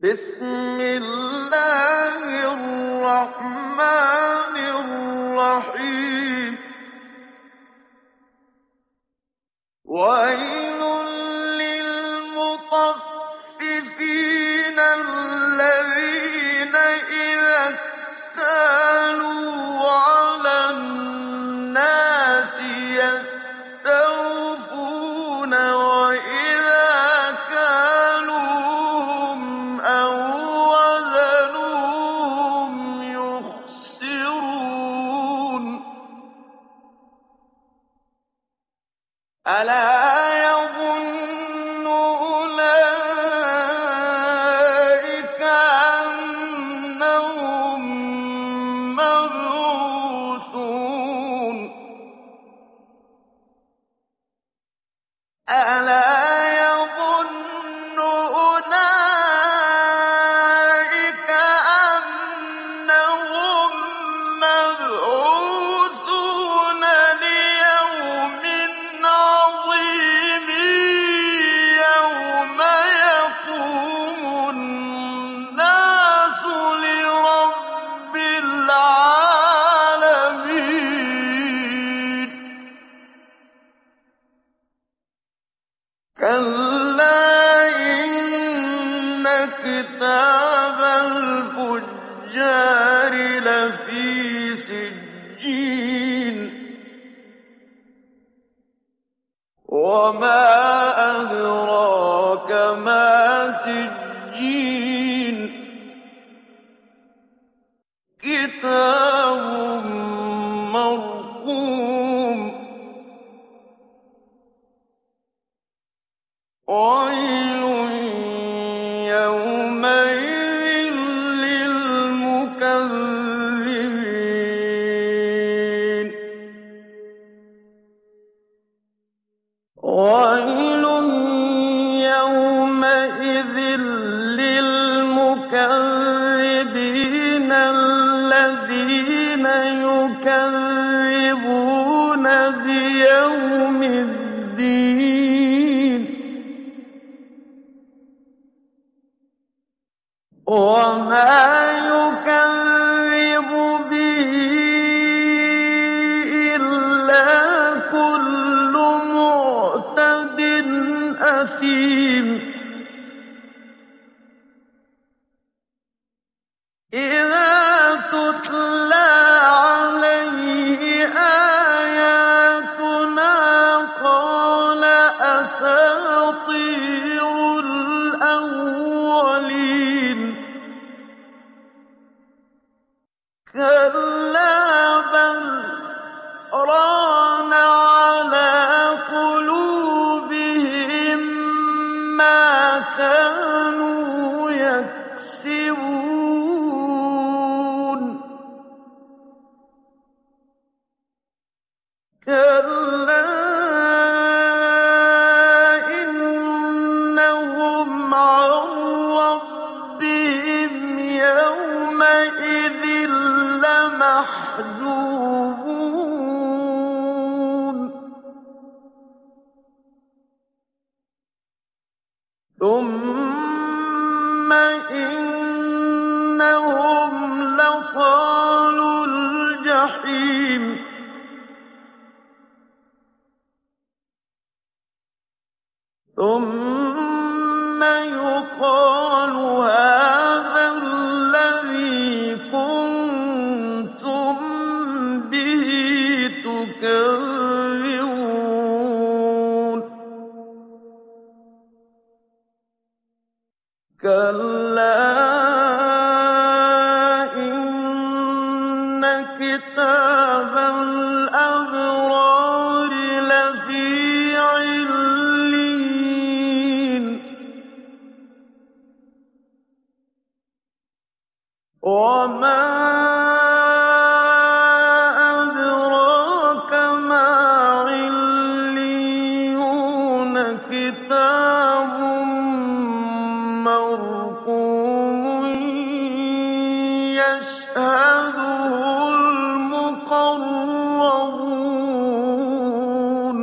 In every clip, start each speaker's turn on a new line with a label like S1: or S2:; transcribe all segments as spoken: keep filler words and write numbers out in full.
S1: بسم الله الرحمن الرحيم ويل للمطففين الذين إذا اكتالوا على الناس يستوفون وإذا كالوهم أو وزنوهم يخسرون ألا يظن أولئك أنهم مبعوثون ألا يظن أولئك أنهم مبعوثون ليوم عظيم يوم يقوم الناس لرب العالمين كلا إن كتاب الفجار لفي سجين وما أدراك ما سجين كتاب مرقوم ويل يومئذ للمكذبين ويل يومئذ للمكذبين الذين يكذبون بيوم الدين وما يكذب به إلا كل معتد أثيم إذا تتلى عليه آياتنا قال أساطير الأولين كلا بل ران على قلوبهم ما كانوا يكسبون كلا إنهم عن ربهم يومئذ لمحجوبون ثم إنهم لصالو الجحيم ثم يقال هذا الذي كنتم به تكذبون كلا إن كتاب الأبرار لفي عليين وما أدراك ما عليون كتاب مرقوم يشهده المقربون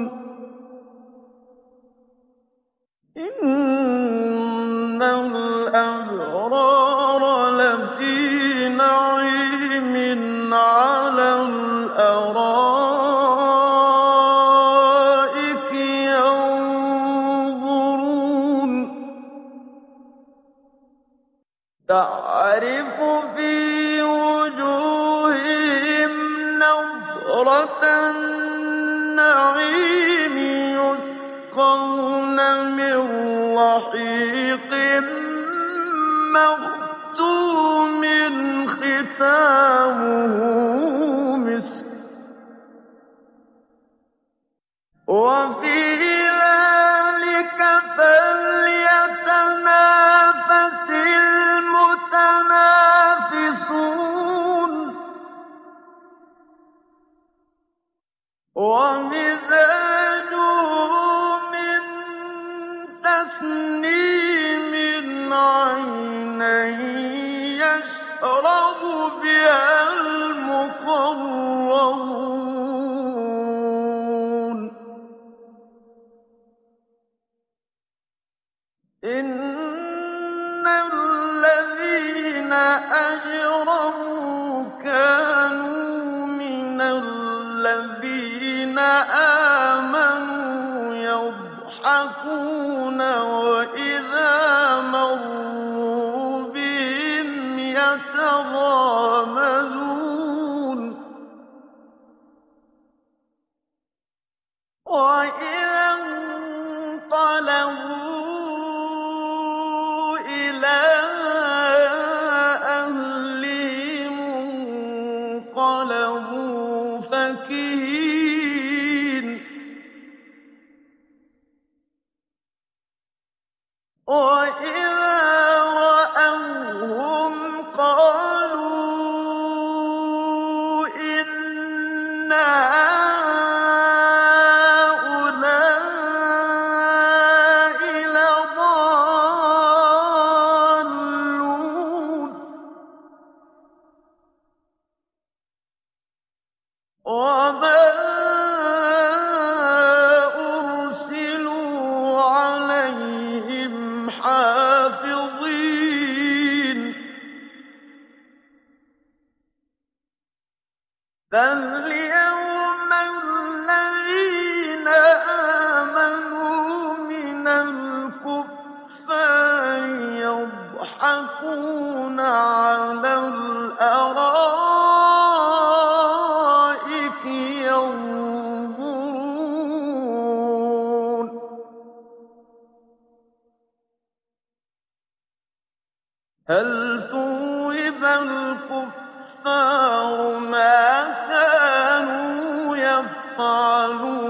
S1: إن الأبرار تَعْرِفُ فِي وُجُوهِهِمْ نَضْرَةَ النَّعِيمِ يُسْقَوْنَ مِن رَّحِيقٍ مَّخْتُومٍ خِتَامُهُ مِسْكٌ ۚ وَفِي ذَٰلِكَ فَلْيَتَنَافَسِ الْمُتَنَافِسُونَ وَمِزَاجُهُ مِن تَسْنِيمٍ عَيْنًا يَشْرَبُ بِهَا الْمُقَرَّبُونَ إِنَّ الَّذِينَ أَجْرَمُوا كَانُوا مِنَ الَّذِينَ آمَنُوا يَضْحَكُونَ وَإِذَا مَرُّوا بِهِمْ يَتَغَامَزُونَ وَإِذَا انقَلَبُوا إِلَىٰ أَهْلِهِمُ انقَلَبُوا فَكِهِينَ وَإِذَا رَأَوْهُمْ قَالُوا إِنَّ هَٰؤُلَاءِ لَضَالُّونَ وَمَا أُرْسِلُوا عَلَيْهِمْ حَافِظِينَ فَالْيَوْمَ الَّذِينَ آمَنُوا مِنَ الْكُفَّارِ يَضْحَكُونَ عَلَى الْأَرَائِكِ يَنظُرُونَ هَلْ ثُوِّبَ الْكُفَّارُ مَا كَانُوا يَفْعَلُونَ